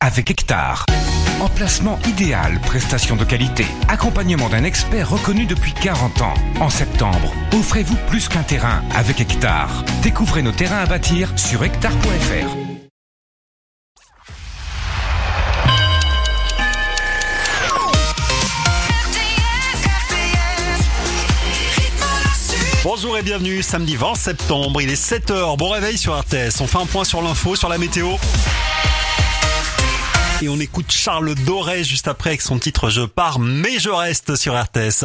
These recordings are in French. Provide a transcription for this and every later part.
avec Hectare. Emplacement idéal, prestations de qualité, accompagnement d'un expert reconnu depuis 40 ans. En septembre, offrez-vous plus qu'un terrain avec Hectare. Découvrez nos terrains à bâtir sur hectare.fr. Bonjour et bienvenue, samedi 20 septembre, il est 7h, bon réveil sur RTS, on fait un point sur l'info, sur la météo. Et on écoute Charles Doré juste après avec son titre « Je pars mais je reste » sur RTS.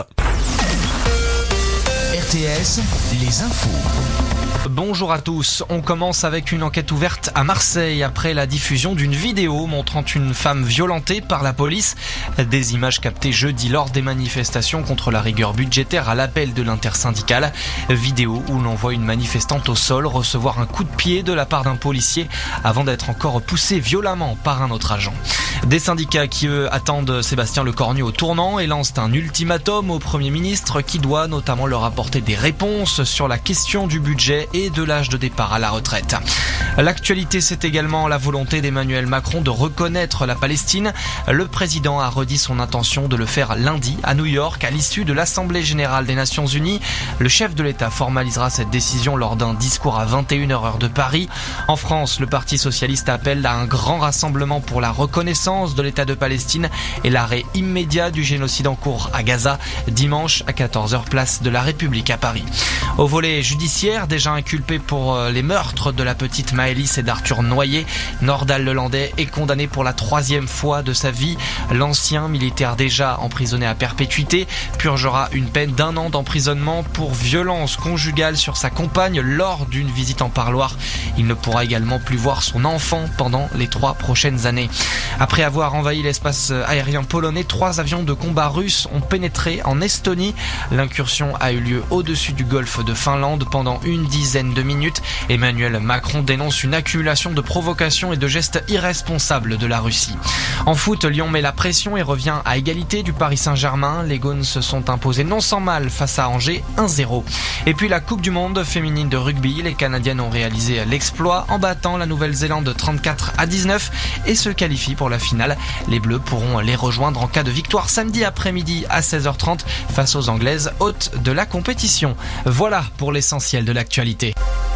RTS, les infos. Bonjour à tous, on commence avec une enquête ouverte à Marseille après la diffusion d'une vidéo montrant une femme violentée par la police. Des images captées jeudi lors des manifestations contre la rigueur budgétaire à l'appel de l'intersyndicale. Vidéo où l'on voit une manifestante au sol recevoir un coup de pied de la part d'un policier avant d'être encore poussée violemment par un autre agent. Des syndicats qui eux attendent Sébastien Lecornu au tournant et lancent un ultimatum au Premier ministre qui doit notamment leur apporter des réponses sur la question du budget et de l'âge de départ à la retraite. L'actualité, c'est également la volonté d'Emmanuel Macron de reconnaître la Palestine. Le président a redit son intention de le faire lundi à New York à l'issue de l'Assemblée générale des Nations Unies. Le chef de l'État formalisera cette décision lors d'un discours à 21h heure de Paris. En France, le Parti socialiste appelle à un grand rassemblement pour la reconnaissance de l'État de Palestine et l'arrêt immédiat du génocide en cours à Gaza, dimanche à 14h place de la République à Paris. Au volet judiciaire, déjà inculpé pour les meurtres de la petite Maëlys et d'Arthur Noyer, Nordal Lelandais est condamné pour la 3e fois de sa vie. L'ancien militaire déjà emprisonné à perpétuité purgera une peine d'1 an d'emprisonnement pour violence conjugale sur sa compagne lors d'une visite en parloir. Il ne pourra également plus voir son enfant pendant les 3 prochaines années. Après avoir envahi l'espace aérien polonais, 3 avions de combat russes ont pénétré en Estonie. L'incursion a eu lieu au-dessus du golfe de Finlande pendant une dizaine de minutes. Emmanuel Macron dénonce une accumulation de provocations et de gestes irresponsables de la Russie. En foot, Lyon met la pression et revient à égalité du Paris Saint-Germain. Les Gaunes se sont imposés non sans mal face à Angers 1-0. Et puis la Coupe du Monde féminine de rugby, les Canadiennes ont réalisé l'exploit en battant la Nouvelle-Zélande 34-19 et se qualifient pour la finale. Les Bleus pourront les rejoindre en cas de victoire samedi après-midi à 16h30 face aux Anglaises, hôtes de la compétition. Voilà pour l'essentiel de l'actualité.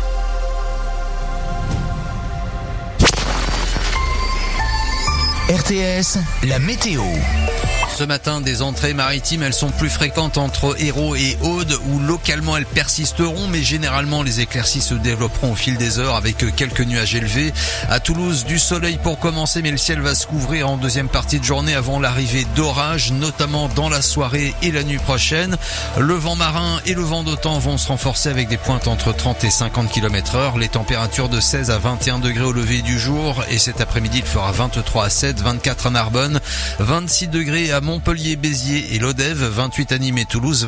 RTS, la météo. Ce matin, des entrées maritimes, elles sont plus fréquentes entre Hérault et Aude, où localement elles persisteront, mais généralement les éclaircies se développeront au fil des heures avec quelques nuages élevés. À Toulouse, du soleil pour commencer, mais le ciel va se couvrir en deuxième partie de journée avant l'arrivée d'orages, notamment dans la soirée et la nuit prochaine. Le vent marin et le vent d'automne vont se renforcer avec des pointes entre 30 et 50 km/h. Les températures de 16 à 21 degrés au lever du jour, et cet après-midi il fera 23 à 7, 24 à Narbonne, 26 degrés à Montpellier, Béziers et Lodève, 28 à Nîmes et Toulouse.